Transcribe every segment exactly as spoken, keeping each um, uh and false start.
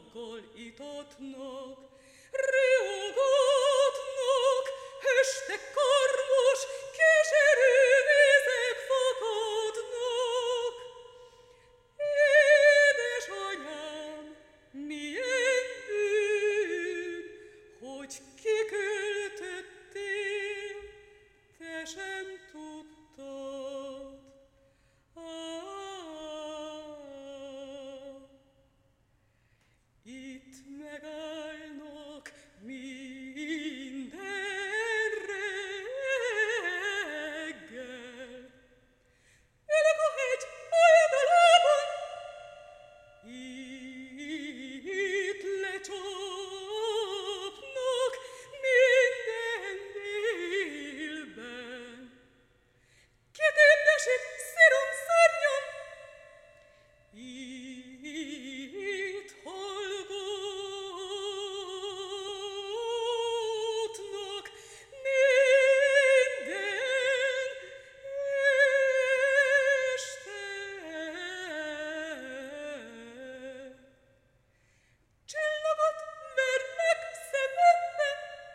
alkohol itatnak, riogatnak, este karmos, keserű vizek fakadnak. Édesanyám, milyen bűn, hogy kiküldtettél, te sem tudtad. Itt megállnak minden reggel. Ülök a hegy oldalában, itt lecsapnak minden délben. Kitépdesik szirom szárnyam, itt hallgatnak minden este. Csillagot vernek szemembe,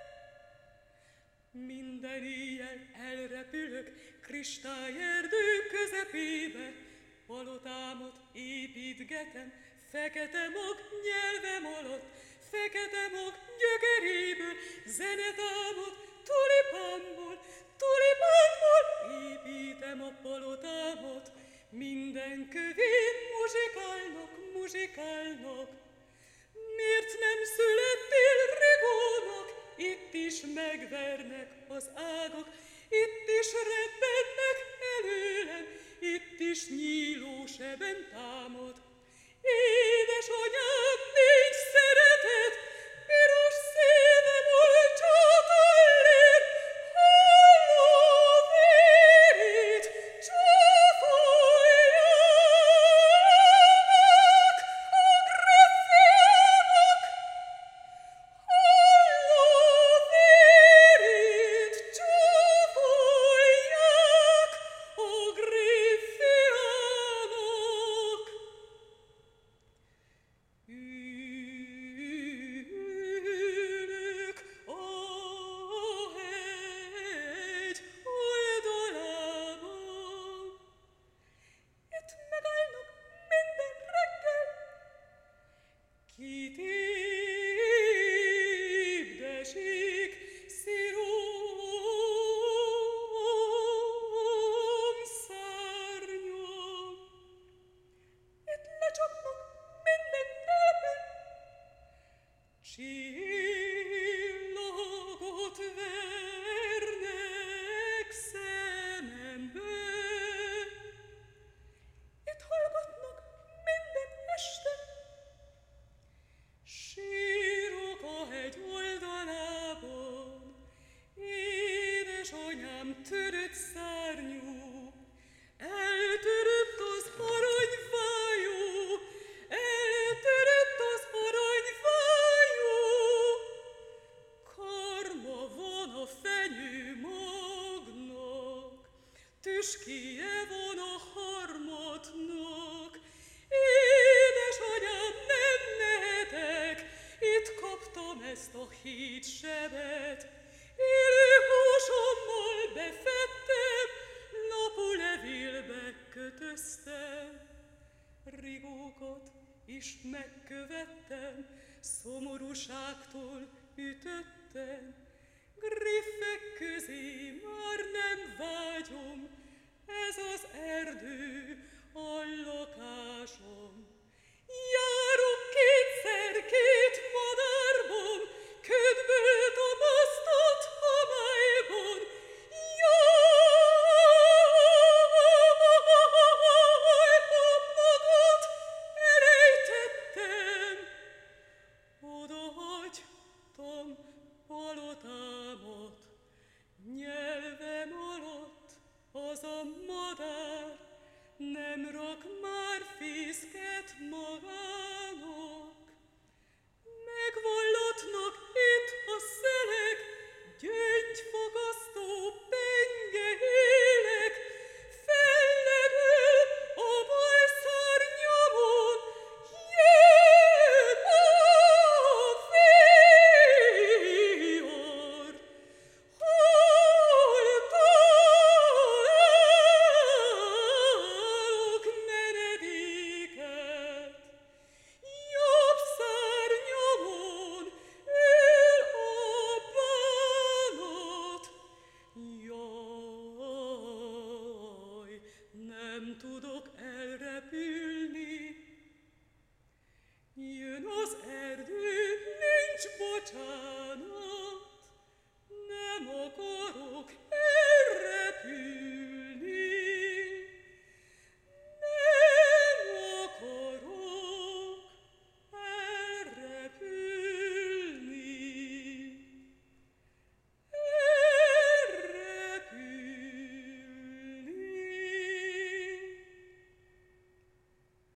minden éjjel elrepülök kristályerdő közepébe, palotámat építgetem, fekete mag nyelvem alatt, fekete mag gyökeréből, zenetámat tulipánból, tulipánból építem a palotámat, minden kövén muzsikálnak, muzsikálnak. Miért nem születtél Rigónak? Itt is megvernek az ágak, itt is rebbennek előlem, itt is nyíló seben támad. Édesanyám, nincs szeretet, piros szívem olcsót allér, halló vérét csúfolják a graffiának, halló vérét csúfolják a graffiának. Ülök a hegy oldalában, itt megállnak minden reggel, kitépdesik szirom szárnyam, itt lecsapnak minden nélben, csillagot vernek szemembe. Itt hallgatnak minden este, sírok a hegy oldalában, édesanyám törött szárnyú, eltörött az aranyvájú, eltörött az aranyvájú. Karma van a fenyőmagnak, tüskije van a harmatnak. Édesanyám, nem mehetek, itt kaptam ezt a hét sebet. Élő húsommal befettem, napulevélbe kötöztem. Rigókat is megkövettem, szomorúságtól ütöttem. Griffek közé már nem vágyom, ez az erdő a lakásom. Járok kétszer két madárban, ködből tapasztott homályban. Jaj, ha magad elejtettem, odahagytam palotámat, nyelvem alatt az a madár nem rak már fészket magának. Megvallatnak itt a szelek, gyöngyfakasztó penge élek, fellegül a bal szárnyamon, jön a nem tudok elrepülni. Jön az erdő, nincs bocsánat,